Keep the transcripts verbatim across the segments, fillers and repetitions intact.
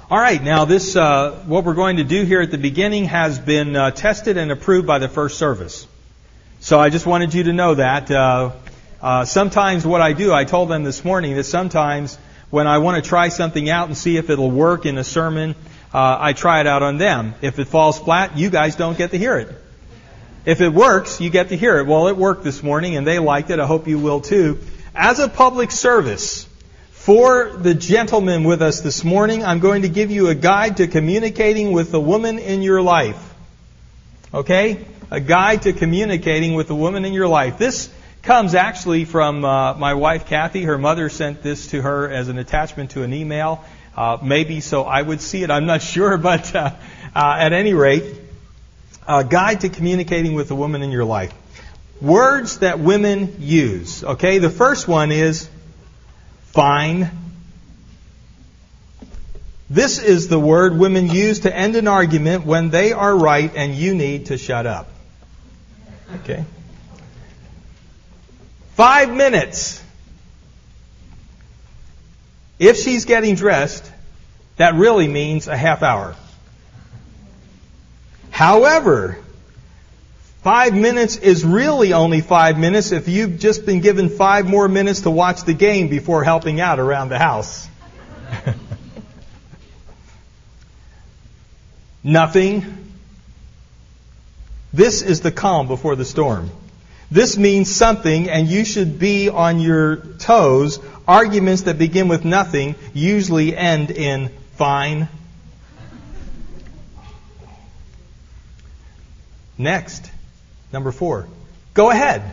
All right, now this, uh, what we're going to do here at the beginning has been uh, tested and approved by the first service. So I just wanted you to know that. Uh, uh, sometimes what I do, I told them this morning that sometimes when I want to try something out and see if it'll work in a sermon, uh, I try it out on them. If it falls flat, you guys don't get to hear it. If it works, you get to hear it. Well, it worked this morning and they liked it. I hope you will too. As a public service, for the gentlemen with us this morning, I'm going to give you a guide to communicating with the woman in your life. Okay? A guide to communicating with the woman in your life. This comes actually from uh, my wife, Kathy. Her mother sent this to her as an attachment to an email. Uh, maybe so I would see it. I'm not sure, but uh, uh, at any rate, a guide to communicating with the woman in your life. Words that women use. Okay? The first one is fine. This is the word women use to end an argument when they are right and you need to shut up. Okay? Five minutes. If she's getting dressed, that really means a half hour. However, five minutes is really only five minutes if you've just been given five more minutes to watch the game before helping out around the house. Nothing. This is the calm before the storm. This means something, and you should be on your toes. Arguments that begin with nothing usually end in fine. Next. Number four, go ahead.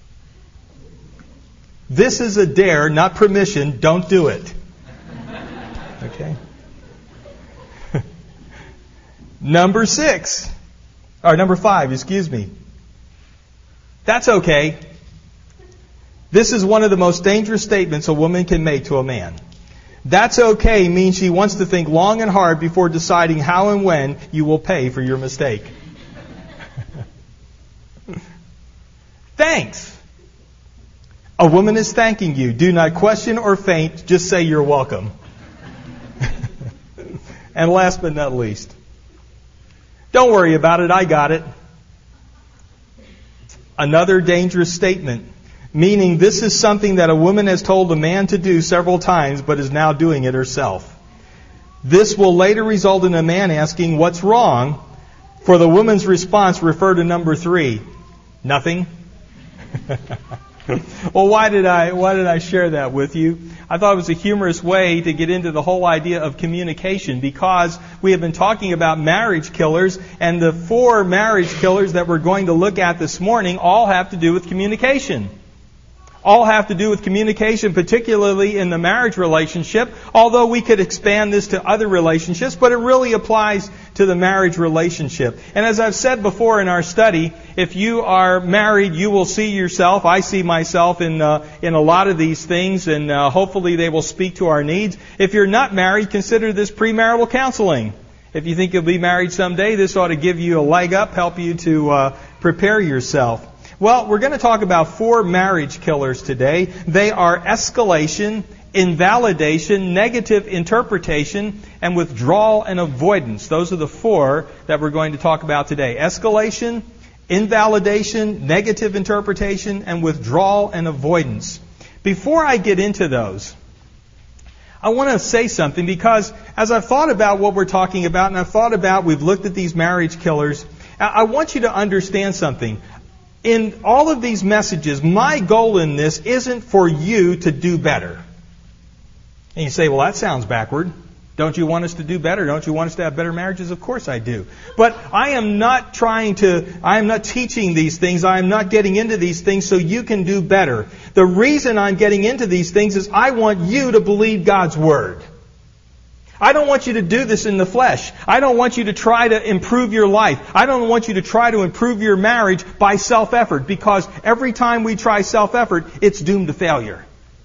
This is a dare, not permission. Don't do it. Okay. Number six, or number five, excuse me. That's okay. This is one of the most dangerous statements a woman can make to a man. That's okay means she wants to think long and hard before deciding how and when you will pay for your mistake. Thanks. A woman is thanking you. Do not question or faint. Just say you're welcome. And last but not least, don't worry about it. I got it. Another dangerous statement, meaning this is something that a woman has told a man to do several times but is now doing it herself. This will later result in a man asking, "What's wrong?" For the woman's response, refer to number three. Nothing. Well, why did I why did I share that with you? I thought it was a humorous way to get into the whole idea of communication, because we have been talking about marriage killers, and the four marriage killers that we're going to look at this morning all have to do with communication. All have to do with communication, particularly in the marriage relationship, although we could expand this to other relationships, but it really applies to the marriage relationship. And as I've said before in our study, if you are married, you will see yourself, I see myself in uh, in a lot of these things, and uh, hopefully they will speak to our needs. If you're not married, consider this premarital counseling. If you think you'll be married someday, this ought to give you a leg up, help you to uh, prepare yourself. Well, we're going to talk about four marriage killers today. They are escalation, invalidation, negative interpretation, and withdrawal and avoidance. Those are the four that we're going to talk about today. Escalation, invalidation, negative interpretation, and withdrawal and avoidance. Before I get into those, I want to say something, because as I've thought about what we're talking about, and I've thought about, we've looked at these marriage killers, I want you to understand something. In all of these messages, my goal in this isn't for you to do better. And you say, well, that sounds backward. Don't you want us to do better? Don't you want us to have better marriages? Of course I do. But I am not trying to, I am not teaching these things. I am not getting into these things so you can do better. The reason I'm getting into these things is I want you to believe God's Word. I don't want you to do this in the flesh. I don't want you to try to improve your life. I don't want you to try to improve your marriage by self-effort, because every time we try self-effort, it's doomed to failure.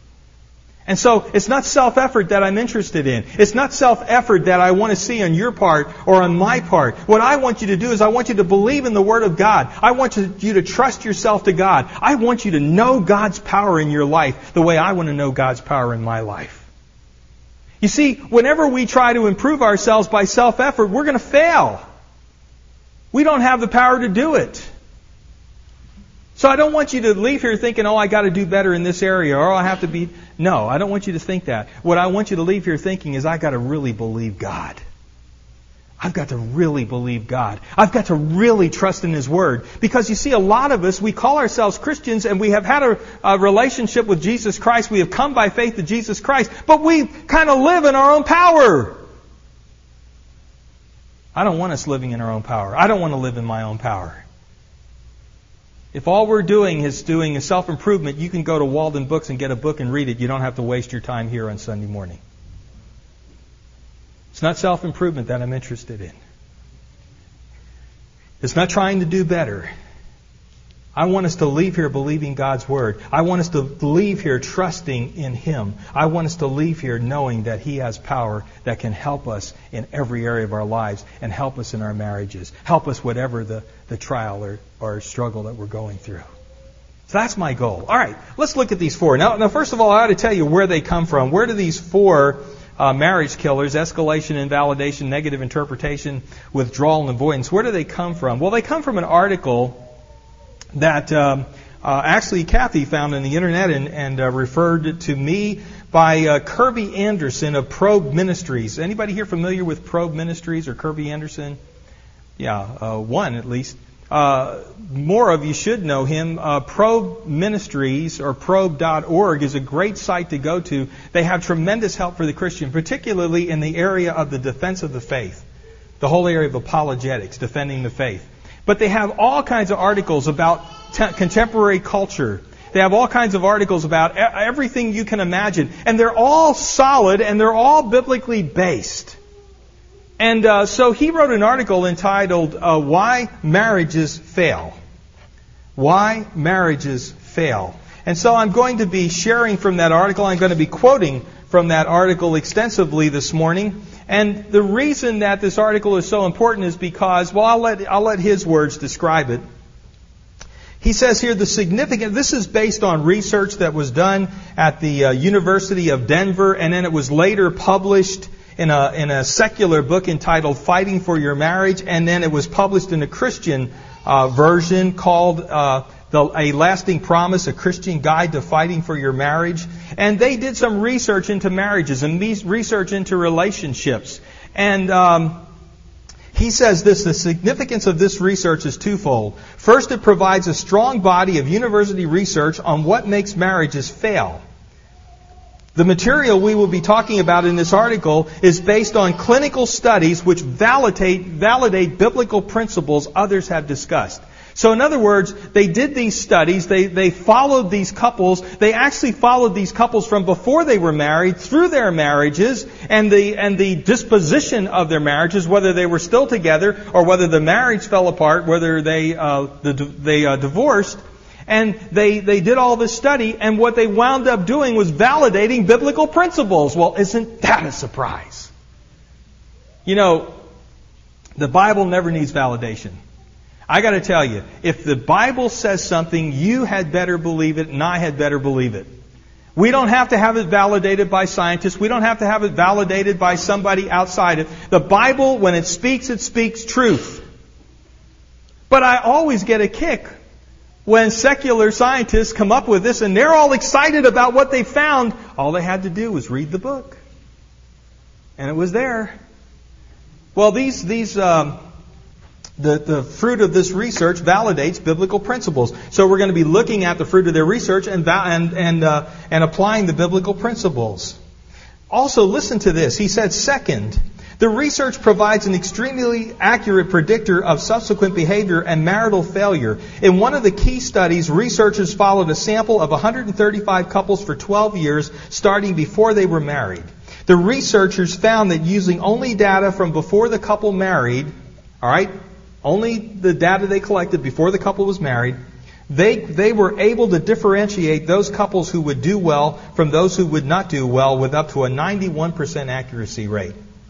And so it's not self-effort that I'm interested in. It's not self-effort that I want to see on your part or on my part. What I want you to do is I want you to believe in the Word of God. I want you to trust yourself to God. I want you to know God's power in your life the way I want to know God's power in my life. You see, whenever we try to improve ourselves by self-effort, we're going to fail. We don't have the power to do it. So I don't want you to leave here thinking, oh, I got to do better in this area, or I have to be... No, I don't want you to think that. What I want you to leave here thinking is, I got to really believe God. I've got to really believe God. I've got to really trust in His Word. Because you see, a lot of us, we call ourselves Christians and we have had a, a relationship with Jesus Christ. We have come by faith to Jesus Christ. But we kind of live in our own power. I don't want us living in our own power. I don't want to live in my own power. If all we're doing is doing a self-improvement, you can go to Walden Books and get a book and read it. You don't have to waste your time here on Sunday morning. It's not self-improvement that I'm interested in. It's not trying to do better. I want us to leave here believing God's Word. I want us to leave here trusting in Him. I want us to leave here knowing that He has power that can help us in every area of our lives and help us in our marriages. Help us whatever the, the trial or, or struggle that we're going through. So that's my goal. All right, let's look at these four. Now, now first of all, I ought to tell you where they come from. Where do these four uh, marriage killers, escalation, invalidation, negative interpretation, withdrawal, and avoidance, where do they come from? Well, they come from an article that um, uh, actually Kathy found on the internet and, and uh, referred to me by uh, Kirby Anderson of Probe Ministries. Anybody here familiar with Probe Ministries or Kirby Anderson? Yeah, uh, one at least. Uh, more of you should know him. Uh, Probe Ministries or probe dot org is a great site to go to. They have tremendous help for the Christian, particularly in the area of the defense of the faith, the whole area of apologetics, defending the faith. But they have all kinds of articles about t- contemporary culture. They have all kinds of articles about e- everything you can imagine. And they're all solid and they're all biblically based. And uh, so he wrote an article entitled, uh, Why Marriages Fail. Why Marriages Fail. And so I'm going to be sharing from that article. I'm going to be quoting from that article extensively this morning. And the reason that this article is so important is because, well, I'll let, I'll let his words describe it. He says here the significant, this is based on research that was done at the uh, University of Denver, and then it was later published in a, in a secular book entitled Fighting for Your Marriage, and then it was published in a Christian uh, version called uh, the, A Lasting Promise, A Christian Guide to Fighting for Your Marriage. And they did some research into marriages and research into relationships. And um, he says this, the significance of this research is twofold. First, it provides a strong body of university research on what makes marriages fail. The material we will be talking about in this article is based on clinical studies which validate, validate biblical principles others have discussed. So in other words, they did these studies, they, they followed these couples, they actually followed these couples from before they were married, through their marriages, and the, and the disposition of their marriages, whether they were still together, or whether the marriage fell apart, whether they, uh, the, they uh, divorced. And they, they did all this study, and what they wound up doing was validating biblical principles. Well, isn't that a surprise? You know, the Bible never needs validation. I got to tell you, if the Bible says something, you had better believe it, and I had better believe it. We don't have to have it validated by scientists. We don't have to have it validated by somebody outside it. The Bible, when it speaks, it speaks truth. But I always get a kick when secular scientists come up with this and they're all excited about what they found. All they had to do was read the book. And it was there. Well, these, these, um, the, the fruit of this research validates biblical principles. So we're going to be looking at the fruit of their research and, and, and, uh, and applying the biblical principles. Also, listen to this. He said, second, the research provides an extremely accurate predictor of subsequent behavior and marital failure. In one of the key studies, researchers followed a sample of one hundred thirty-five couples for twelve years, starting before they were married. The researchers found that using only data from before the couple married, all right, only the data they collected before the couple was married, they, they were able to differentiate those couples who would do well from those who would not do well with up to a ninety-one percent accuracy rate.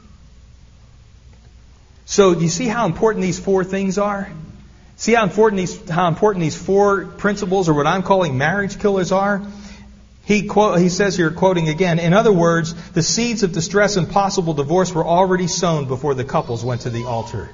So do you see how important these four things are? See how important these how important these four principles, or what I'm calling marriage killers, are? He quote, he says here, quoting again, in other words, the seeds of distress and possible divorce were already sown before the couples went to the altar.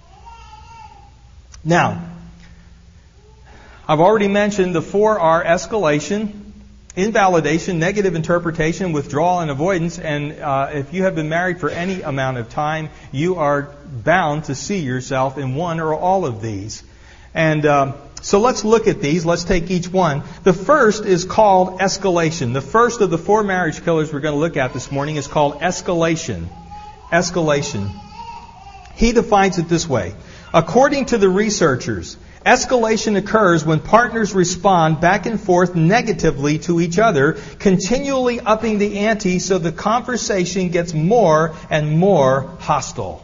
Now, I've already mentioned the four are escalation, invalidation, negative interpretation, withdrawal, and avoidance. And uh, if you have been married for any amount of time, you are bound to see yourself in one or all of these. And uh, so let's look at these. Let's take each one. The first is called escalation. The first of the four marriage killers we're going to look at this morning is called escalation. Escalation. He defines it this way. According to the researchers, escalation occurs when partners respond back and forth negatively to each other, continually upping the ante so the conversation gets more and more hostile.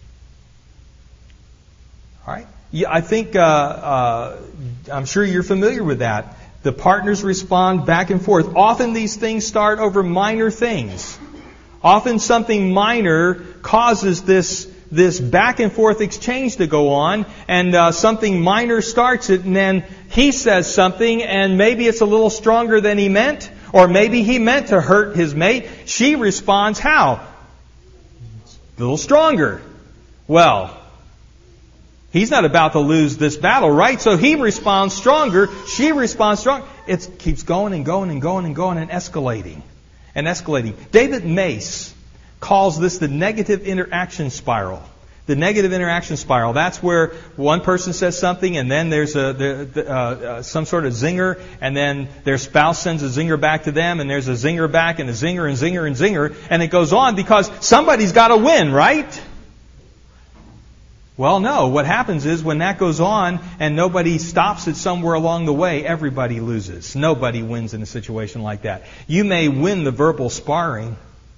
All right? Yeah, I think, uh, uh, I'm sure you're familiar with that. The partners respond back and forth. Often these things start over minor things. Often something minor causes this this back and forth exchange to go on, and uh, something minor starts it, and then he says something, and maybe it's a little stronger than he meant, or maybe he meant to hurt his mate. She responds how? A little stronger. Well, he's not about to lose this battle, right? So he responds stronger, she responds stronger. It keeps going and going and going and going and escalating and escalating. David Mace calls this the negative interaction spiral. The negative interaction spiral. That's where one person says something, and then there's a the, the, uh, uh, some sort of zinger, and then their spouse sends a zinger back to them, and there's a zinger back, and a zinger, and zinger, and zinger, and it goes on because somebody's got to win, right? Well, no. What happens is when that goes on and nobody stops it somewhere along the way, everybody loses. Nobody wins in a situation like that. You may win the verbal sparring,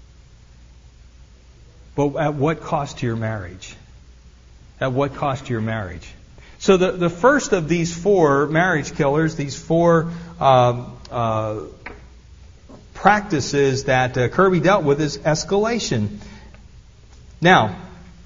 but at what cost to your marriage? At what cost to your marriage? So the, the first of these four marriage killers, these four uh, uh, practices that uh, Kirby dealt with is escalation. Now,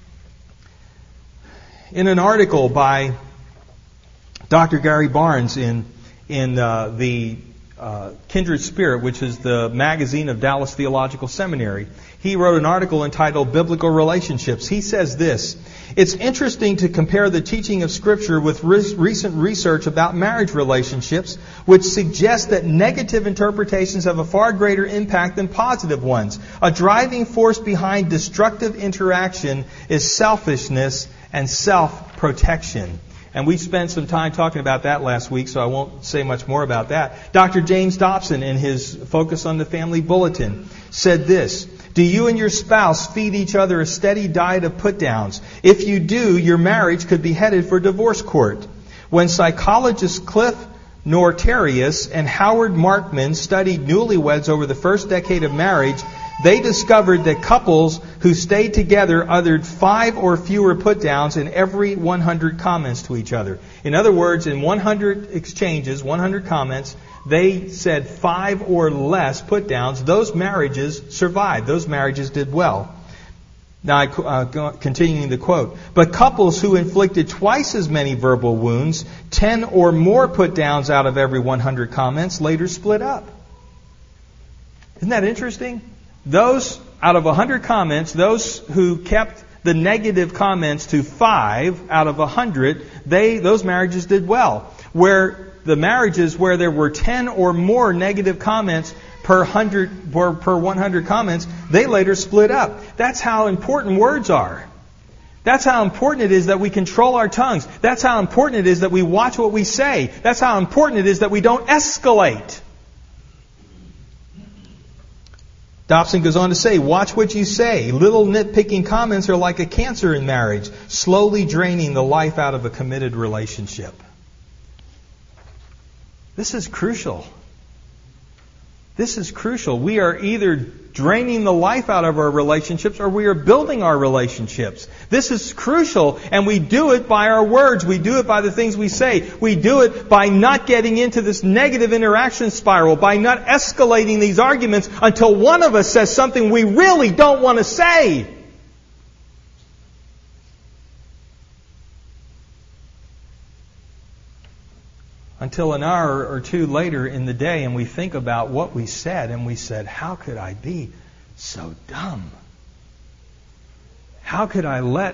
in an article by Doctor Gary Barnes in in uh, the uh, Kindred Spirit, which is the magazine of Dallas Theological Seminary, he wrote an article entitled Biblical Relationships. He says this: it's interesting to compare the teaching of Scripture with re- recent research about marriage relationships, which suggests that negative interpretations have a far greater impact than positive ones. A driving force behind destructive interaction is selfishness and self-protection. And we spent some time talking about that last week, so I won't say much more about that. Doctor James Dobson, in his Focus on the Family Bulletin, said this: do you and your spouse feed each other a steady diet of put-downs? If you do, your marriage could be headed for divorce court. When psychologists Cliff Nortarius and Howard Markman studied newlyweds over the first decade of marriage, they discovered that couples who stayed together uttered five or fewer put-downs in every one hundred comments to each other. In other words, in one hundred exchanges, one hundred comments, they said five or less put-downs. Those marriages survived. Those marriages did well. Now, I, uh, continuing the quote. But couples who inflicted twice as many verbal wounds, ten or more put-downs out of every one hundred comments, later split up. Isn't that interesting? Those, out of one hundred comments, those who kept the negative comments to five out of one hundred, they, those marriages did well. Where the marriages where there were ten or more negative comments per hundred, per, per one hundred comments, they later split up. That's how important words are. That's how important it is that we control our tongues. That's how important it is that we watch what we say. That's how important it is that we don't escalate. Dobson goes on to say, watch what you say. Little nitpicking comments are like a cancer in marriage, slowly draining the life out of a committed relationship. This is crucial. This is crucial. We are either draining the life out of our relationships or we are building our relationships. This is crucial, and we do it by our words. We do it by the things we say. We do it by not getting into this negative interaction spiral, by not escalating these arguments until one of us says something we really don't want to say. until an hour or two later in the day and we think about what we said and we said, how could I be so dumb? How could I let,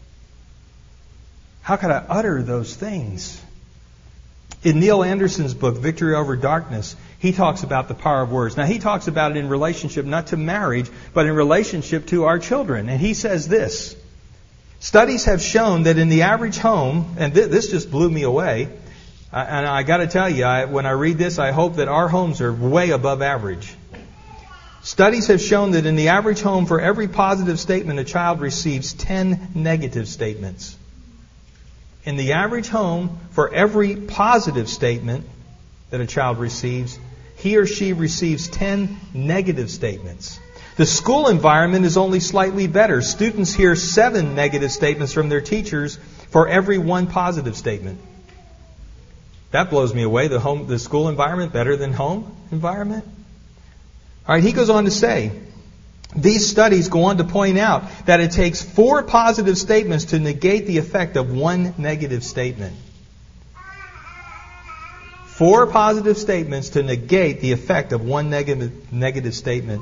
how could I utter those things? In Neil Anderson's book, Victory Over Darkness, he talks about the power of words. Now, he talks about it in relationship not to marriage, but in relationship to our children. And he says this, studies have shown that in the average home, and th- this just blew me away, uh, and I got to tell you, I, when I read this, I hope that our homes are way above average. Studies have shown that in the average home, for every positive statement, a child receives ten negative statements. In the average home, for every positive statement that a child receives, he or she receives ten negative statements. The school environment is only slightly better. Students hear seven negative statements from their teachers for every one positive statement. That blows me away. The home, the school environment better than home environment? All right, he goes on to say, these studies go on to point out that it takes four positive statements to negate the effect of one negative statement. Four positive statements to negate the effect of one negative negative statement.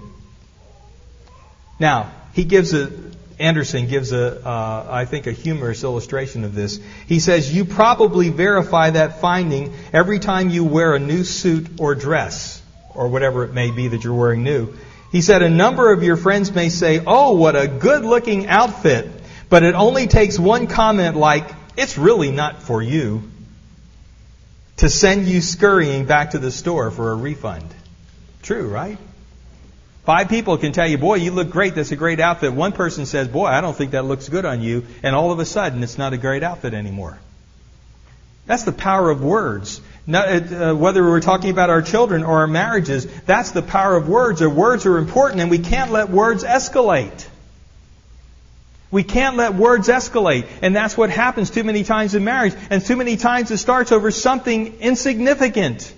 Now, he gives a, Anderson gives a, uh, I think, a humorous illustration of this. He says, you probably verify that finding every time you wear a new suit or dress, or whatever it may be that you're wearing new. He said, a number of your friends may say, oh, what a good-looking outfit, but it only takes one comment like, it's really not for you, to send you scurrying back to the store for a refund. True, right? Five people can tell you, boy, you look great, that's a great outfit. One person says, boy, I don't think that looks good on you, and all of a sudden it's not a great outfit anymore. That's the power of words. Not, uh, whether we're talking about our children or our marriages, that's the power of words. Our words are important, and we can't let words escalate. We can't let words escalate. And that's what happens too many times in marriage. And too many times it starts over something insignificant.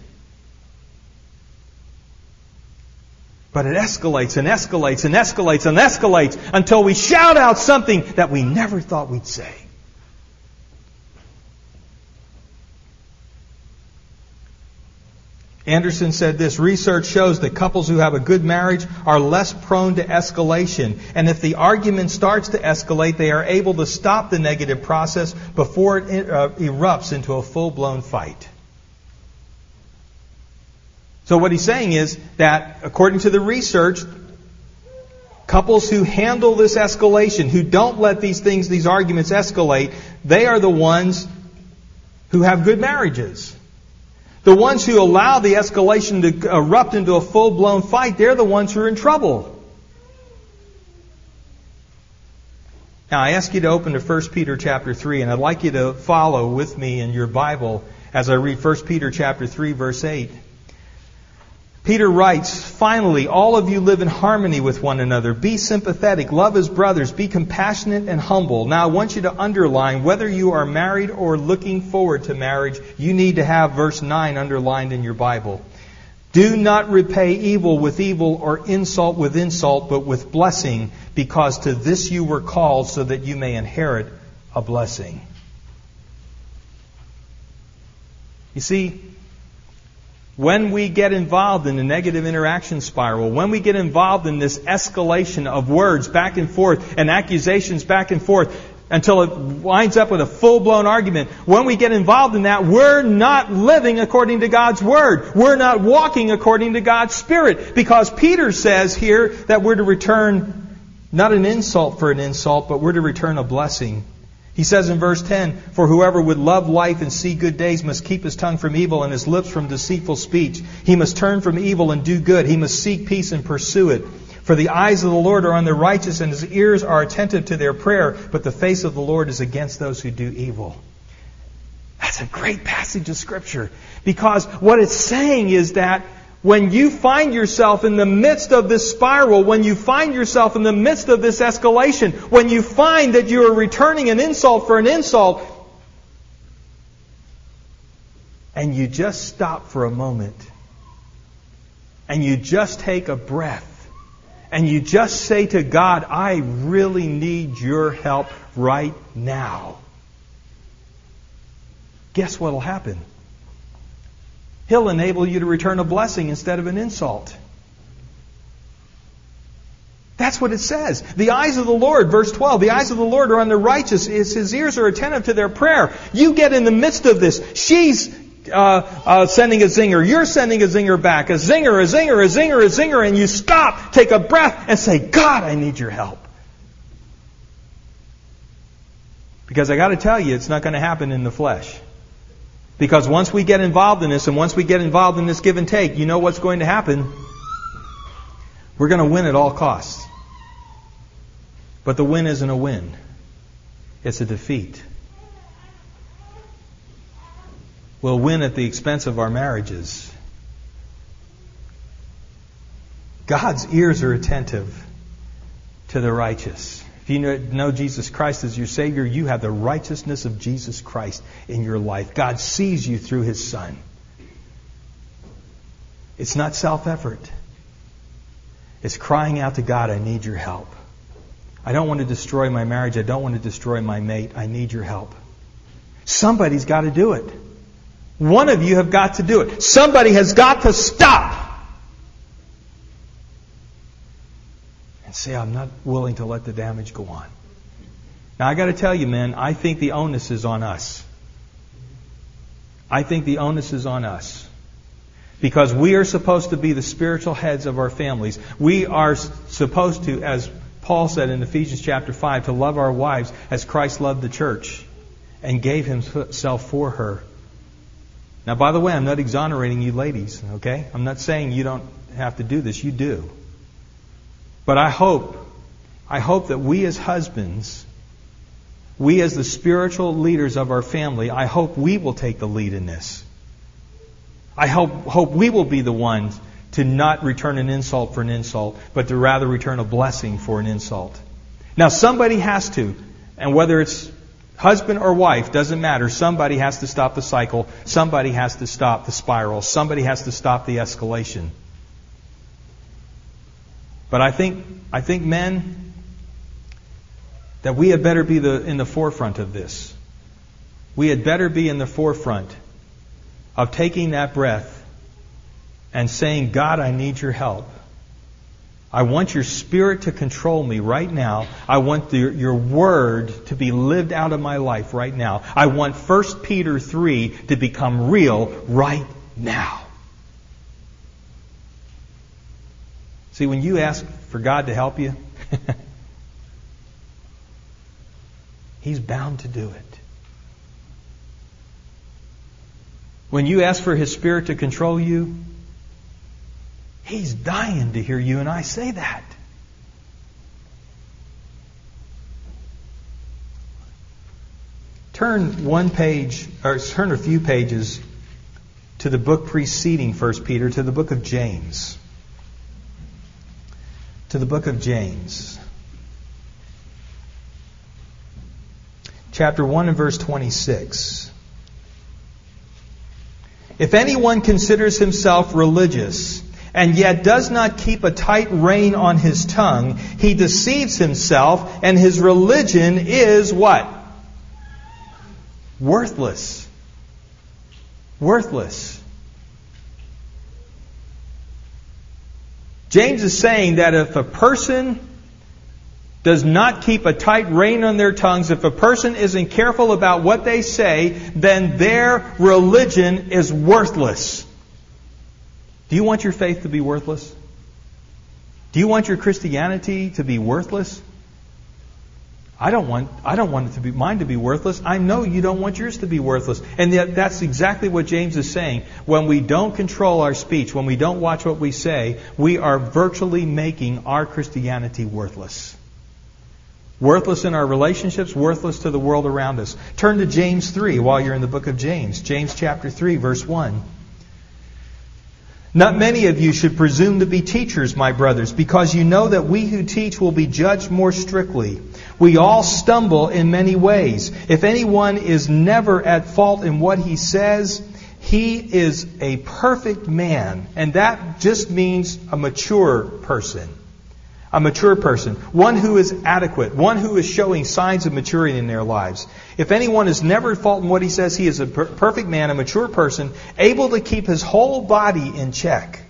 But it escalates and escalates and escalates and escalates until we shout out something that we never thought we'd say. Anderson said this, research shows that couples who have a good marriage are less prone to escalation. And if the argument starts to escalate, they are able to stop the negative process before it uh, erupts into a full-blown fight. So what he's saying is that, according to the research, couples who handle this escalation, who don't let these things, these arguments escalate, they are the ones who have good marriages. The ones who allow the escalation to erupt into a full-blown fight, they're the ones who are in trouble. Now, I ask you to open to First Peter chapter three, and I'd like you to follow with me in your Bible as I read First Peter chapter three, verse eight. Peter writes, finally, all of you live in harmony with one another. Be sympathetic. Love as brothers. Be compassionate and humble. Now, I want you to underline, whether you are married or looking forward to marriage, you need to have verse nine underlined in your Bible. Do not repay evil with evil or insult with insult, but with blessing, because to this you were called so that you may inherit a blessing. You see, when we get involved in a negative interaction spiral, when we get involved in this escalation of words back and forth and accusations back and forth until it winds up with a full-blown argument, when we get involved in that, we're not living according to God's Word. We're not walking according to God's Spirit. Because Peter says here that we're to return not an insult for an insult, but we're to return a blessing. He says in verse ten, for whoever would love life and see good days must keep his tongue from evil and his lips from deceitful speech. He must turn from evil and do good. He must seek peace and pursue it. For the eyes of the Lord are on the righteous and His ears are attentive to their prayer, but the face of the Lord is against those who do evil. That's a great passage of Scripture, because what it's saying is that when you find yourself in the midst of this spiral, when you find yourself in the midst of this escalation, when you find that you are returning an insult for an insult, and you just stop for a moment, and you just take a breath, and you just say to God, I really need your help right now. Guess what will happen? He'll enable you to return a blessing instead of an insult. That's what it says. The eyes of the Lord, verse twelve, the eyes of the Lord are on the righteous. His ears are attentive to their prayer. You get in the midst of this. She's uh, uh, sending a zinger. You're sending a zinger back. A zinger, a zinger, a zinger, a zinger. And you stop, take a breath, and say, God, I need your help. Because I got to tell you, it's not going to happen in the flesh. Because once we get involved in this, and once we get involved in this give and take, you know what's going to happen? We're going to win at all costs. But the win isn't a win. It's a defeat. We'll win at the expense of our marriages. God's ears are attentive to the righteous. If you know Jesus Christ as your Savior, you have the righteousness of Jesus Christ in your life. God sees you through His Son. It's not self-effort. It's crying out to God, I need your help. I don't want to destroy my marriage. I don't want to destroy my mate. I need your help. Somebody's got to do it. One of you have got to do it. Somebody has got to stop and say, I'm not willing to let the damage go on. Now, I got to tell you, men, I think the onus is on us. I think the onus is on us. Because we are supposed to be the spiritual heads of our families. We are supposed to, as Paul said in Ephesians chapter five, to love our wives as Christ loved the church and gave Himself for her. Now, by the way, I'm not exonerating you ladies, okay? I'm not saying you don't have to do this. You do. But I hope, I hope that we as husbands, we as the spiritual leaders of our family, I hope we will take the lead in this. I hope, hope we will be the ones to not return an insult for an insult, but to rather return a blessing for an insult. Now, somebody has to, and whether it's husband or wife, doesn't matter. Somebody has to stop the cycle. Somebody has to stop the spiral. Somebody has to stop the escalation. But I think, I think, men, that we had better be the, in the forefront of this. We had better be in the forefront of taking that breath and saying, God, I need your help. I want your Spirit to control me right now. I want the, your Word to be lived out of my life right now. I want First Peter three to become real right now. See, when you ask for God to help you, He's bound to do it. When you ask for His Spirit to control you, He's dying to hear you and I say that. Turn one page, or turn a few pages to the book preceding First Peter, to the book of James. To the book of James. Chapter one and verse twenty-six. If anyone considers himself religious, and yet does not keep a tight rein on his tongue, he deceives himself, and his religion is what? Worthless. Worthless. James is saying that if a person does not keep a tight rein on their tongues, if a person isn't careful about what they say, then their religion is worthless. Do you want your faith to be worthless? Do you want your Christianity to be worthless? I don't want I don't want it to be mine to be worthless. I know you don't want yours to be worthless. And yet that's exactly what James is saying. When we don't control our speech, when we don't watch what we say, we are virtually making our Christianity worthless. Worthless in our relationships, worthless to the world around us. Turn to James three while you're in the book of James. James chapter three, verse one. Not many of you should presume to be teachers, my brothers, because you know that we who teach will be judged more strictly. We all stumble in many ways. If anyone is never at fault in what he says, he is a perfect man. And that just means a mature person. A mature person. One who is adequate. One who is showing signs of maturity in their lives. If anyone is never at fault in what he says, he is a per- perfect man, a mature person, able to keep his whole body in check.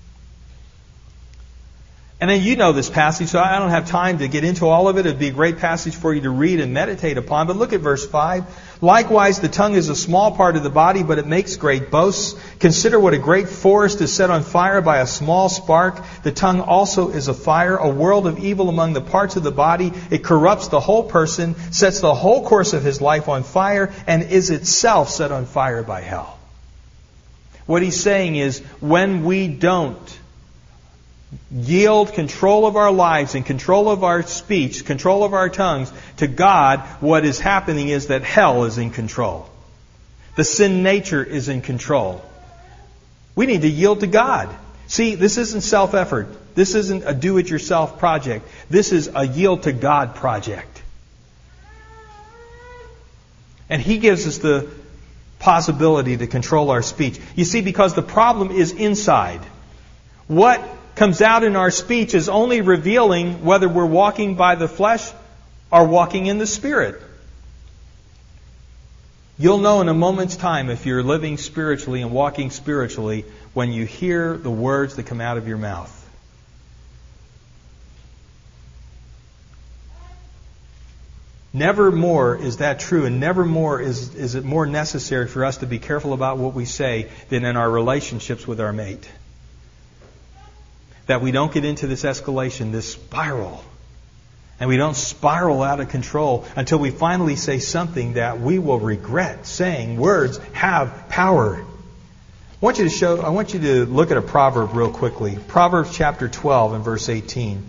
And then you know this passage, so I don't have time to get into all of it. It would be a great passage for you to read and meditate upon. But look at verse five. Likewise, the tongue is a small part of the body, but it makes great boasts. Consider what a great forest is set on fire by a small spark. The tongue also is a fire, a world of evil among the parts of the body. It corrupts the whole person, sets the whole course of his life on fire, and is itself set on fire by hell. What he's saying is, when we don't yield control of our lives and control of our speech, control of our tongues to God, what is happening is that hell is in control. The sin nature is in control. We need to yield to God. See, this isn't self-effort. This isn't a do-it-yourself project. This is a yield to God project. And He gives us the possibility to control our speech. You see, because the problem is inside. What comes out in our speech is only revealing whether we're walking by the flesh or walking in the Spirit. You'll know in a moment's time if you're living spiritually and walking spiritually when you hear the words that come out of your mouth. Never more is that true, and never more is, is it more necessary for us to be careful about what we say than in our relationships with our mate. That we don't get into this escalation, this spiral. And we don't spiral out of control until we finally say something that we will regret saying. Words have power. I want you to show, I want you to look at a proverb real quickly. Proverbs chapter twelve and verse eighteen.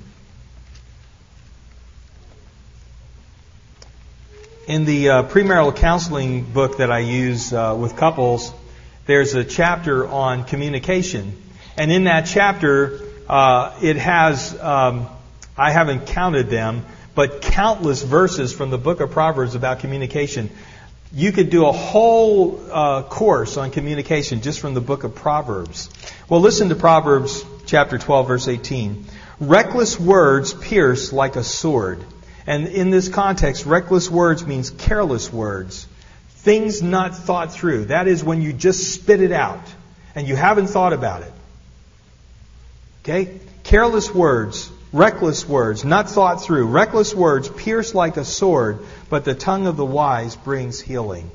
In the uh, premarital counseling book that I use uh, with couples, there's a chapter on communication. And in that chapter, Uh, it has, um, I haven't counted them, but countless verses from the book of Proverbs about communication. You could do a whole uh, course on communication just from the book of Proverbs. Well, listen to Proverbs chapter twelve, verse eighteen. Reckless words pierce like a sword. And in this context, reckless words means careless words. Things not thought through. That is when you just spit it out and you haven't thought about it. Okay? Careless words, reckless words, not thought through. Reckless words pierce like a sword, but the tongue of the wise brings healing.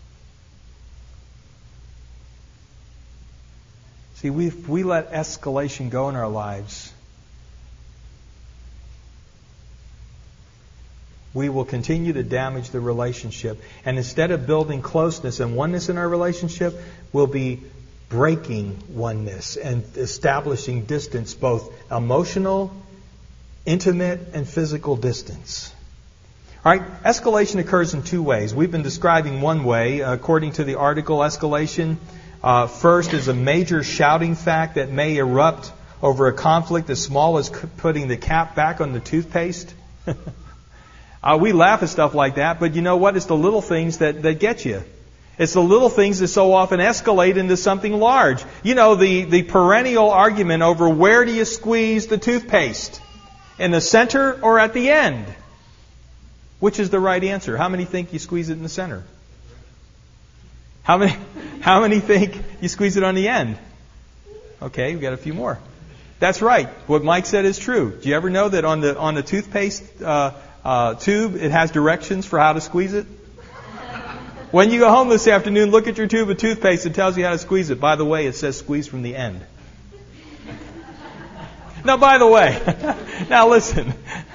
See, we, if we let escalation go in our lives, we will continue to damage the relationship. And instead of building closeness and oneness in our relationship, we'll be breaking oneness and establishing distance, both emotional, intimate, and physical distance. All right, escalation occurs in two ways. We've been describing one way. According to the article, escalation uh, first is a major shouting fact that may erupt over a conflict as small as putting the cap back on the toothpaste. uh, we laugh at stuff like that, but you know what? It's the little things that, that get you. It's the little things that so often escalate into something large. You know, the, the perennial argument over where do you squeeze the toothpaste? In the center or at the end? Which is the right answer? How many think you squeeze it in the center? How many, how many think you squeeze it on the end? Okay, we've got a few more. That's right. What Mike said is true. Do you ever know that on the, on the toothpaste uh, uh, tube, it has directions for how to squeeze it? When you go home this afternoon, look at your tube of toothpaste. It tells you how to squeeze it. By the way, it says squeeze from the end. Now, by the way, now listen.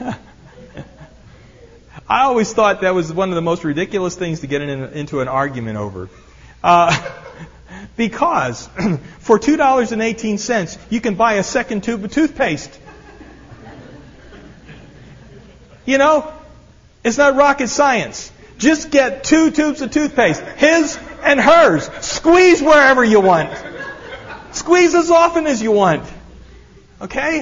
I always thought that was one of the most ridiculous things to get in, into an argument over. Uh, because for two dollars and eighteen cents, you can buy a second tube of toothpaste. You know, it's not rocket science. Just get two tubes of toothpaste, his and hers. Squeeze wherever you want. Squeeze as often as you want. Okay?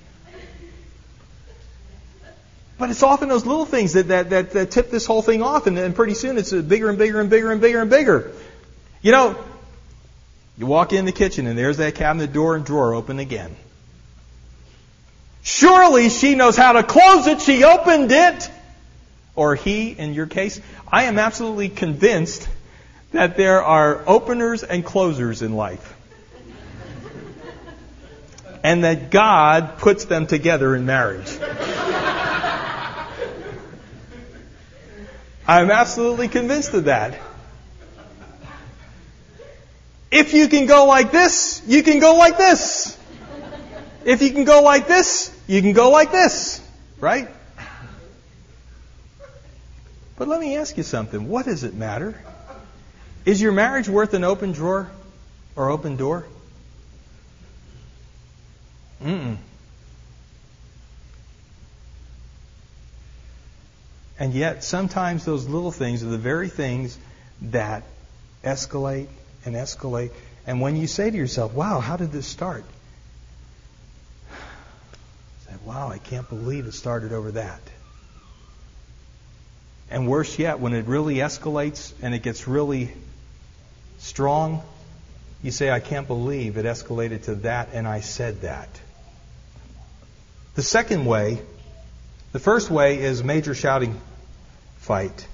But it's often those little things that, that, that, that tip this whole thing off, and then pretty soon it's bigger and bigger and bigger and bigger and bigger. You know, you walk in the kitchen and there's that cabinet door and drawer open again. Surely she knows how to close it. She opened it. Or he, in your case. I am absolutely convinced that there are openers and closers in life. And that God puts them together in marriage. I'm absolutely convinced of that. If you can go like this, you can go like this. If you can go like this, you can go like this. Right? But let me ask you something. What does it matter? Is your marriage worth an open drawer or open door? Mm-mm. And yet, sometimes those little things are the very things that escalate and escalate. And when you say to yourself, wow, how did this start? Say, wow, I can't believe it started over that. And worse yet, when it really escalates and it gets really strong, you say, I can't believe it escalated to that and I said that. The second way, the first way is major shouting fight.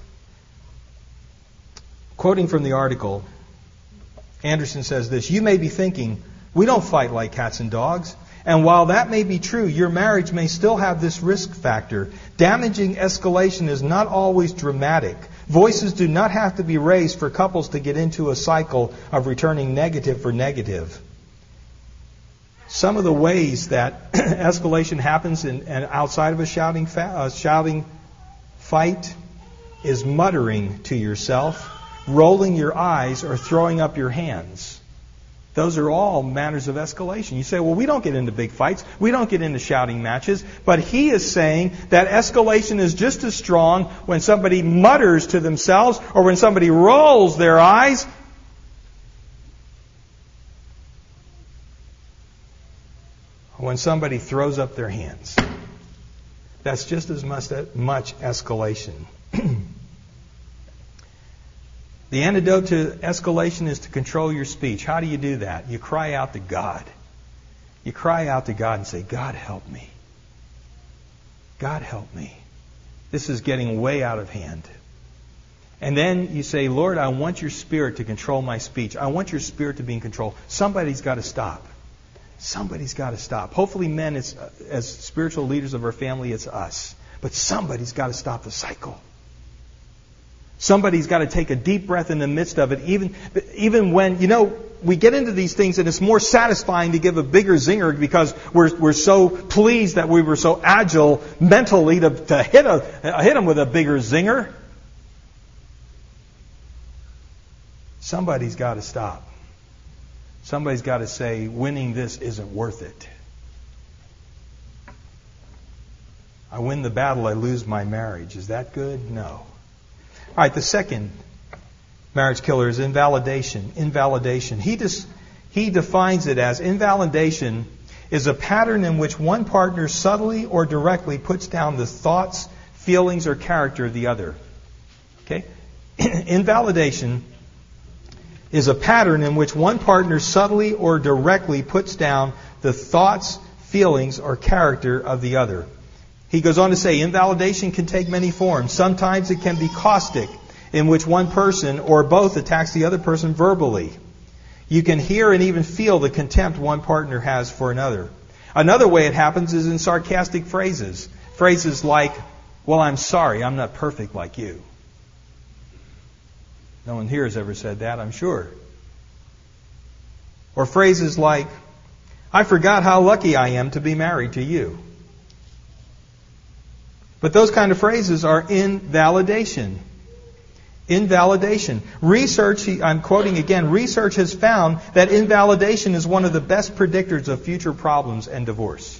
Quoting from the article, Anderson says this, you may be thinking, we don't fight like cats and dogs. And while that may be true, your marriage may still have this risk factor. Damaging escalation is not always dramatic. Voices do not have to be raised for couples to get into a cycle of returning negative for negative. Some of the ways that escalation happens in, and outside of a shouting, fa- uh, shouting fight is muttering to yourself, rolling your eyes, or throwing up your hands. Those are all matters of escalation. You say, well, we don't get into big fights. We don't get into shouting matches. But he is saying that escalation is just as strong when somebody mutters to themselves or when somebody rolls their eyes. Or when somebody throws up their hands. That's just as much, much escalation. The antidote to escalation is to control your speech. How do you do that? You cry out to God. You cry out to God and say, God, help me. God, help me. This is getting way out of hand. And then you say, Lord, I want your Spirit to control my speech. I want your Spirit to be in control. Somebody's got to stop. Somebody's got to stop. Hopefully, men, it's, as spiritual leaders of our family, it's us. But somebody's got to stop the cycle. Somebody's got to take a deep breath in the midst of it, even even when, you know, we get into these things and it's more satisfying to give a bigger zinger because we're we're so pleased that we were so agile mentally to, to hit a hit them with a bigger zinger. Somebody's got to stop. Somebody's got to say, winning this isn't worth it. I win the battle, I lose my marriage. Is that good? No. All right, the second marriage killer is invalidation. Invalidation. He dis, he defines it as invalidation is a pattern in which one partner subtly or directly puts down the thoughts, feelings, or character of the other. Okay? Invalidation is a pattern in which one partner subtly or directly puts down the thoughts, feelings, or character of the other. He goes on to say, invalidation can take many forms. Sometimes it can be caustic, in which one person or both attacks the other person verbally. You can hear and even feel the contempt one partner has for another. Another way it happens is in sarcastic phrases. Phrases like, well, I'm sorry, I'm not perfect like you. No one here has ever said that, I'm sure. Or phrases like, I forgot how lucky I am to be married to you. But those kind of phrases are invalidation. Invalidation. Research, I'm quoting again, research has found that invalidation is one of the best predictors of future problems and divorce.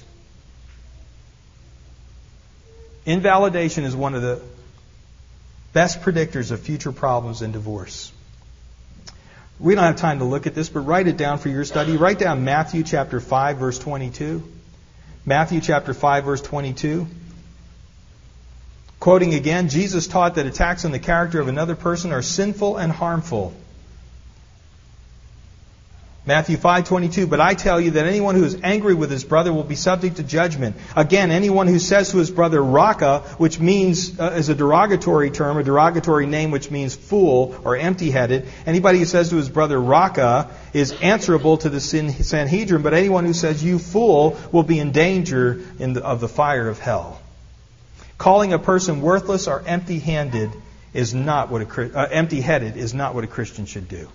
Invalidation is one of the best predictors of future problems and divorce. We don't have time to look at this, but write it down for your study. Write down Matthew chapter five, verse twenty-two. Matthew chapter five, verse twenty-two. Quoting again, Jesus taught that attacks on the character of another person are sinful and harmful. Matthew five twenty-two, but I tell you that anyone who is angry with his brother will be subject to judgment. Again, anyone who says to his brother raka, which means uh, is a derogatory term, a derogatory name which means fool or empty-headed. Anybody who says to his brother raka is answerable to the Sanhedrin, but anyone who says you fool will be in danger in the, of the fire of hell. Calling a person worthless or empty-handed is not what a uh, empty-headed is not what a Christian should do.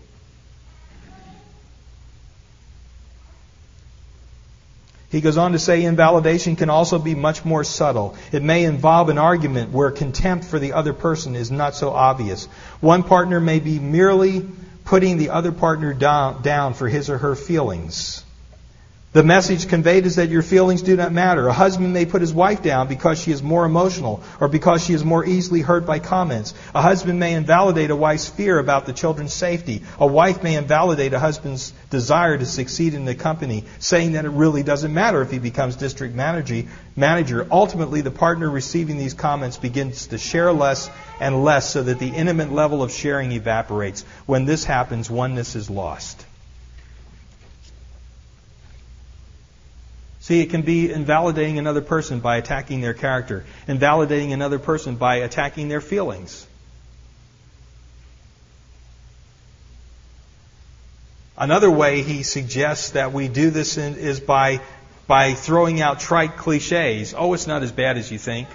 He goes on to say invalidation can also be much more subtle. It may involve an argument where contempt for the other person is not so obvious. One partner may be merely putting the other partner down, down for his or her feelings. The message conveyed is that your feelings do not matter. A husband may put his wife down because she is more emotional or because she is more easily hurt by comments. A husband may invalidate a wife's fear about the children's safety. A wife may invalidate a husband's desire to succeed in the company, saying that it really doesn't matter if he becomes district manager. manager. Ultimately, the partner receiving these comments begins to share less and less so that the intimate level of sharing evaporates. When this happens, oneness is lost. See, it can be invalidating another person by attacking their character, invalidating another person by attacking their feelings. Another way he suggests that we do this in, is by, by throwing out trite cliches. Oh, it's not as bad as you think.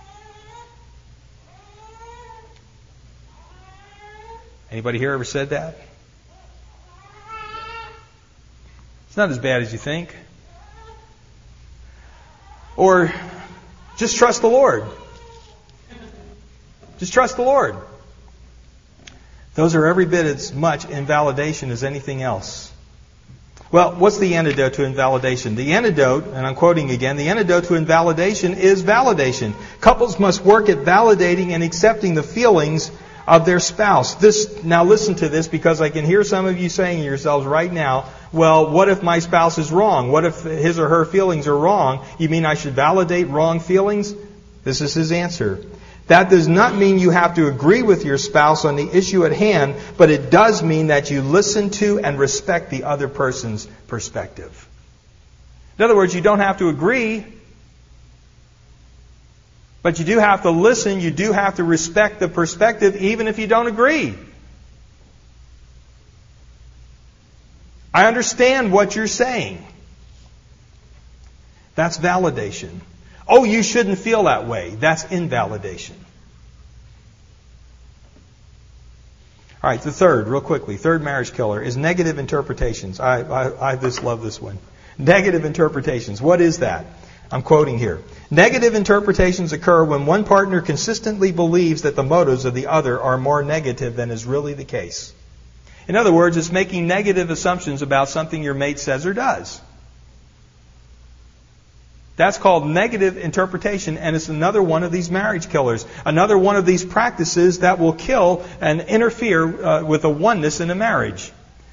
Anybody here ever said that? It's not as bad as you think. Or, just trust the Lord. Just trust the Lord. Those are every bit as much invalidation as anything else. Well, what's the antidote to invalidation? The antidote, and I'm quoting again, the antidote to invalidation is validation. Couples must work at validating and accepting the feelings of their spouse. This, now listen to this, because I can hear some of you saying to yourselves right now, well, what if my spouse is wrong? What if his or her feelings are wrong? You mean I should validate wrong feelings? This is his answer. That does not mean you have to agree with your spouse on the issue at hand, but it does mean that you listen to and respect the other person's perspective. In other words, you don't have to agree, but you do have to listen. You do have to respect the perspective, even if you don't agree. I understand what you're saying. That's validation. Oh, you shouldn't feel that way. That's invalidation. All right, the third, real quickly, third marriage killer is negative interpretations. I, I, I just love this one. Negative interpretations. What is that? I'm quoting here. Negative interpretations occur when one partner consistently believes that the motives of the other are more negative than is really the case. In other words, it's making negative assumptions about something your mate says or does. That's called negative interpretation, and it's another one of these marriage killers. Another one of these practices that will kill and interfere uh, with the oneness in a marriage.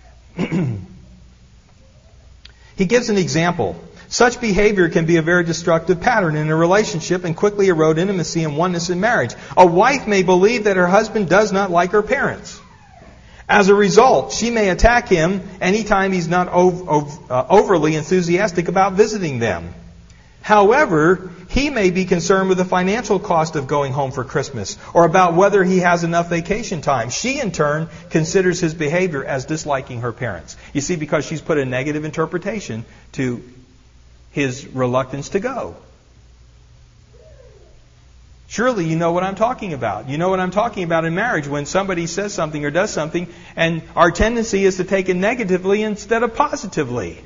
He gives an example. Such behavior can be a very destructive pattern in a relationship and quickly erode intimacy and oneness in marriage. A wife may believe that her husband does not like her parents. As a result, she may attack him anytime he's not ov- ov- uh, overly enthusiastic about visiting them. However, he may be concerned with the financial cost of going home for Christmas or about whether he has enough vacation time. She, in turn, considers his behavior as disliking her parents. You see, because she's put a negative interpretation to his reluctance to go. Surely you know what I'm talking about. You know what I'm talking about in marriage when somebody says something or does something and our tendency is to take it negatively instead of positively.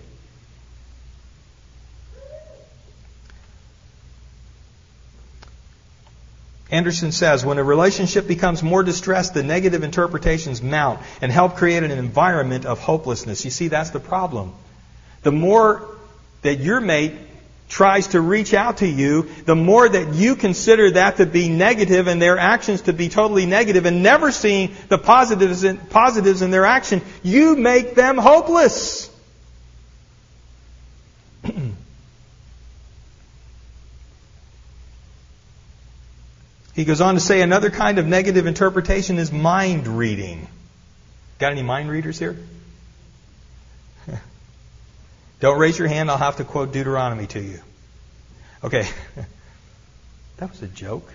Anderson says, when a relationship becomes more distressed, the negative interpretations mount and help create an environment of hopelessness. You see, that's the problem. The more that your mate tries to reach out to you, the more that you consider that to be negative and their actions to be totally negative and never seeing the positives in, positives in their action, you make them hopeless. He goes on to say another kind of negative interpretation is mind reading. Got any mind readers here? Don't raise your hand. I'll have to quote Deuteronomy to you. Okay. That was a joke.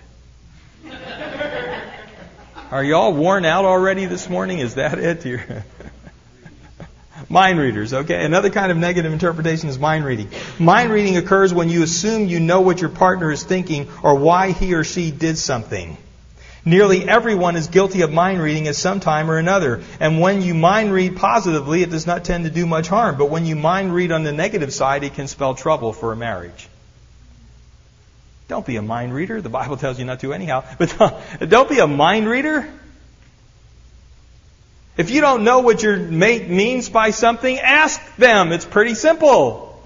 Are you all worn out already this morning? Is that it? You're mind readers, okay? Another kind of negative interpretation is mind reading. Mind reading occurs when you assume you know what your partner is thinking or why he or she did something. Nearly everyone is guilty of mind reading at some time or another. And when you mind read positively, it does not tend to do much harm. But when you mind read on the negative side, it can spell trouble for a marriage. Don't be a mind reader. The Bible tells you not to anyhow. But don't be a mind reader. If you don't know what your mate means by something, ask them. It's pretty simple.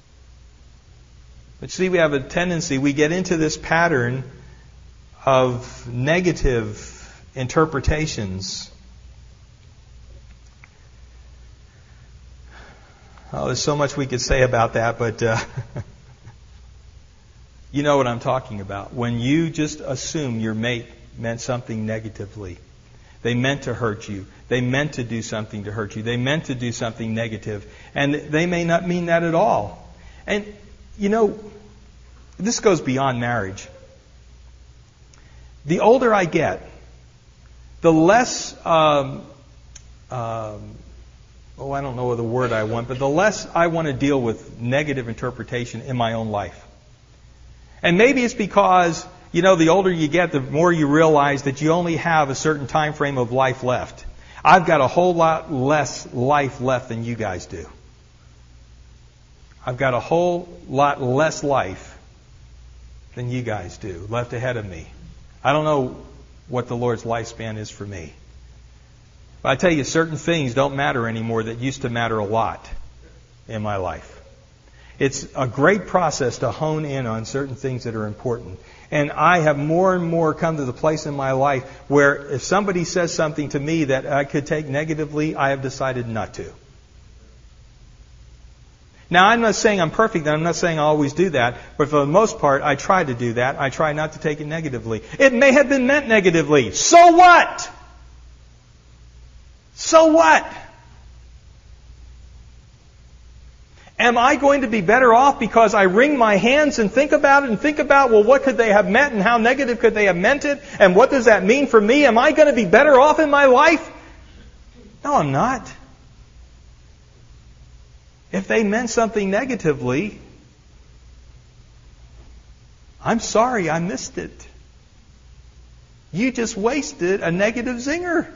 But see, we have a tendency, we get into this pattern of negative interpretations. Oh, there's so much we could say about that, but uh, you know what I'm talking about. When you just assume your mate meant something negatively. They meant to hurt you. They meant to do something to hurt you. They meant to do something negative. And they may not mean that at all. And, you know, this goes beyond marriage. The older I get, the less, um, um, oh, I don't know the word I want, but the less I want to deal with negative interpretation in my own life. And maybe it's because, you know, the older you get, the more you realize that you only have a certain time frame of life left. I've got a whole lot less life left than you guys do. I've got a whole lot less life than you guys do left ahead of me. I don't know what the Lord's lifespan is for me. But I tell you, certain things don't matter anymore that used to matter a lot in my life. It's a great process to hone in on certain things that are important. And I have more and more come to the place in my life where if somebody says something to me that I could take negatively, I have decided not to. Now, I'm not saying I'm perfect, and I'm not saying I always do that, but for the most part, I try to do that. I try not to take it negatively. It may have been meant negatively. So what? So what? Am I going to be better off because I wring my hands and think about it and think about, well, what could they have meant and how negative could they have meant it? And what does that mean for me? Am I going to be better off in my life? No, I'm not. If they meant something negatively, I'm sorry I missed it. You just wasted a negative zinger.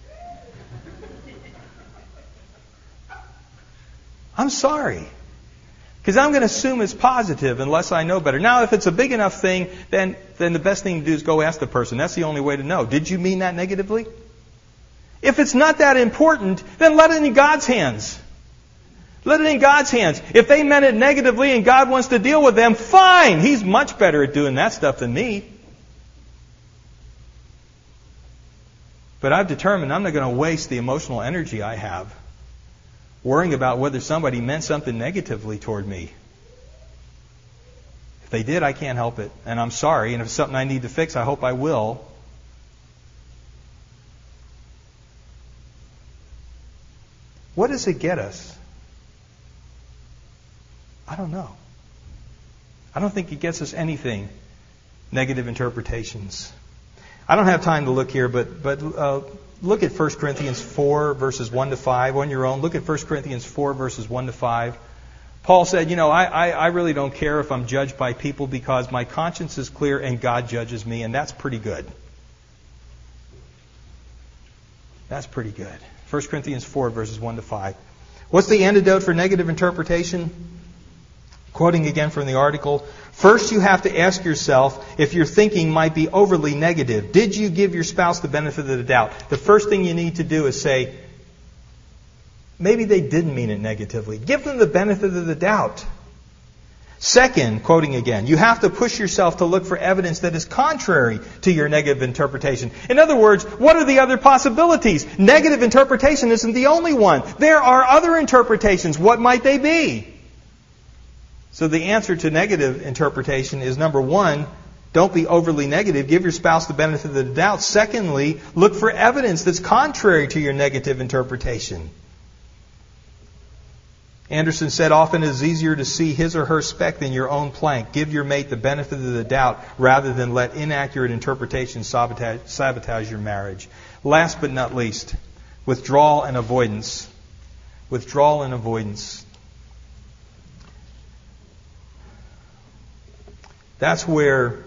I'm sorry. Because I'm going to assume it's positive unless I know better. Now, if it's a big enough thing, then, then the best thing to do is go ask the person. That's the only way to know. Did you mean that negatively? If it's not that important, then let it in God's hands. Let it in God's hands. If they meant it negatively and God wants to deal with them, fine. He's much better at doing that stuff than me. But I've determined I'm not going to waste the emotional energy I have worrying about whether somebody meant something negatively toward me. If they did, I can't help it. And I'm sorry. And if it's something I need to fix, I hope I will. What does it get us? I don't know. I don't think it gets us anything. Negative interpretations. I don't have time to look here, but but uh, look at First Corinthians four, verses one to five on your own. Look at First Corinthians four, verses one to five. Paul said, you know, I, I, I really don't care if I'm judged by people because my conscience is clear and God judges me, and that's pretty good. That's pretty good. First Corinthians four, verses one to five. What's the antidote for negative interpretation? Quoting again from the article, first you have to ask yourself if your thinking might be overly negative. Did you give your spouse the benefit of the doubt? The first thing you need to do is say, maybe they didn't mean it negatively. Give them the benefit of the doubt. Second, quoting again, you have to push yourself to look for evidence that is contrary to your negative interpretation. In other words, what are the other possibilities? Negative interpretation isn't the only one. There are other interpretations. What might they be? So the answer to negative interpretation is, number one, don't be overly negative. Give your spouse the benefit of the doubt. Secondly, look for evidence that's contrary to your negative interpretation. Anderson said, often it is easier to see his or her speck than your own plank. Give your mate the benefit of the doubt rather than let inaccurate interpretation sabotage, sabotage your marriage. Last but not least, withdrawal and avoidance. Withdrawal and avoidance. That's where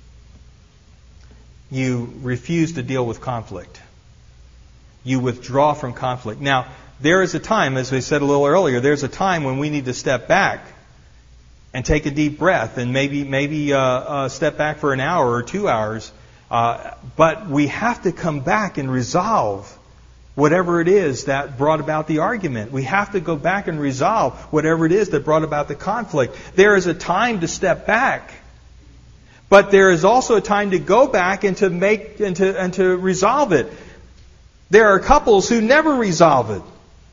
you refuse to deal with conflict. You withdraw from conflict. Now, there is a time, as I said a little earlier, there's a time when we need to step back and take a deep breath and maybe maybe uh, uh, step back for an hour or two hours. Uh, but we have to come back and resolve whatever it is that brought about the argument. We have to go back and resolve whatever it is that brought about the conflict. There is a time to step back. But there is also a time to go back and to make and to and to resolve it. There are couples who never resolve it,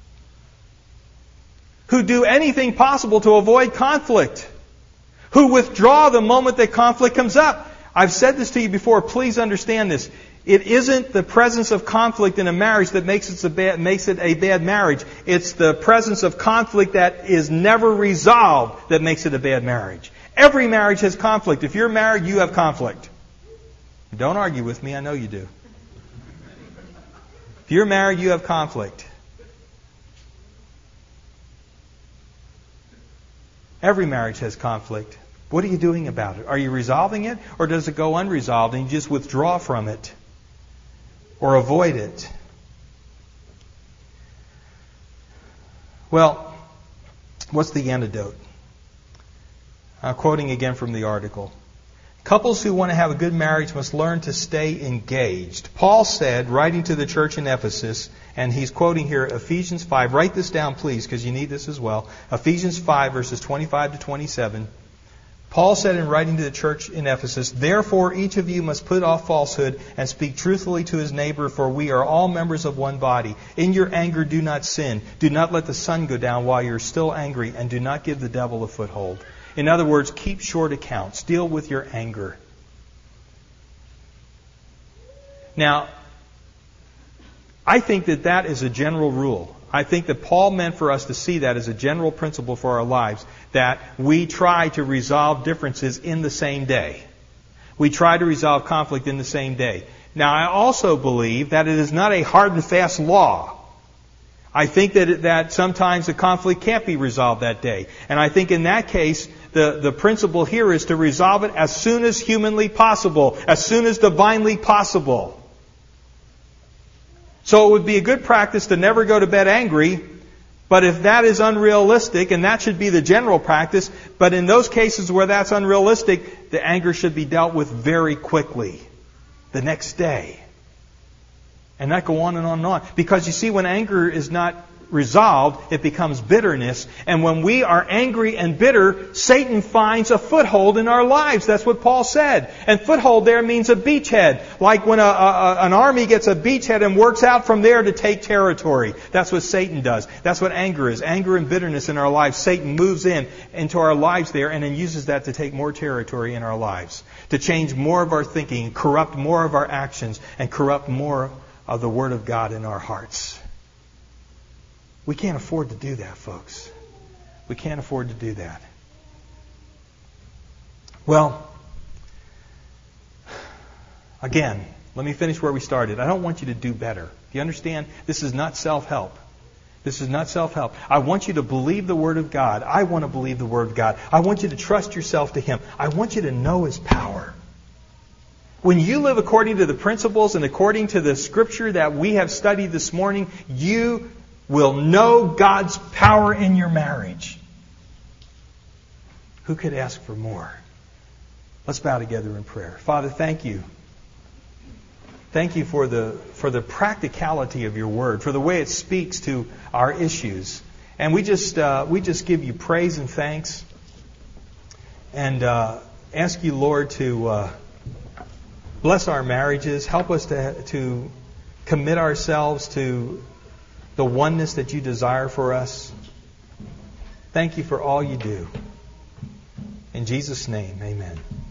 who do anything possible to avoid conflict, who withdraw the moment that conflict comes up. I've said this to you before. Please understand this. It isn't the presence of conflict in a marriage that makes it a bad, makes it a bad marriage. It's the presence of conflict that is never resolved that makes it a bad marriage. Every marriage has conflict. If you're married, you have conflict. Don't argue with me. I know you do. If you're married, you have conflict. Every marriage has conflict. What are you doing about it? Are you resolving it, or does it go unresolved and you just withdraw from it or avoid it? Well, what's the antidote? I'm quoting again from the article. Couples who want to have a good marriage must learn to stay engaged. Paul said, writing to the church in Ephesus, and he's quoting here Ephesians five. Write this down, please, because you need this as well. Ephesians five, verses twenty-five to twenty-seven. Paul said in writing to the church in Ephesus, therefore each of you must put off falsehood and speak truthfully to his neighbor, for we are all members of one body. In your anger do not sin. Do not let the sun go down while you're still angry, and do not give the devil a foothold. In other words, keep short accounts. Deal with your anger. Now, I think that that is a general rule. I think that Paul meant for us to see that as a general principle for our lives, that we try to resolve differences in the same day. We try to resolve conflict in the same day. Now, I also believe that it is not a hard and fast law. I think that that sometimes the conflict can't be resolved that day. And I think in that case, the, the principle here is to resolve it as soon as humanly possible, as soon as divinely possible. So it would be a good practice to never go to bed angry, but if that is unrealistic, and that should be the general practice, but in those cases where that's unrealistic, the anger should be dealt with very quickly, the next day. And not go on and on and on. Because you see, when anger is not resolved, it becomes bitterness. And when we are angry and bitter, Satan finds a foothold in our lives. That's what Paul said. And foothold there means a beachhead. Like when a, a, an army gets a beachhead and works out from there to take territory. That's what Satan does. That's what anger is. Anger and bitterness in our lives. Satan moves in into our lives there and then uses that to take more territory in our lives. To change more of our thinking, corrupt more of our actions, and corrupt more of the Word of God in our hearts. We can't afford to do that, folks. We can't afford to do that. Well, again, let me finish where we started. I don't want you to do better. Do you understand? This is not self-help. This is not self-help. I want you to believe the Word of God. I want to believe the Word of God. I want you to trust yourself to Him. I want you to know His power. When you live according to the principles and according to the Scripture that we have studied this morning, you will know God's power in your marriage. Who could ask for more? Let's bow together in prayer. Father, thank you. Thank you for the for the practicality of your Word, for the way it speaks to our issues. And we just uh, we just give you praise and thanks, and uh, ask you, Lord, to uh, bless our marriages. Help us to to commit ourselves to the oneness that you desire for us. Thank you for all you do. In Jesus' name, amen.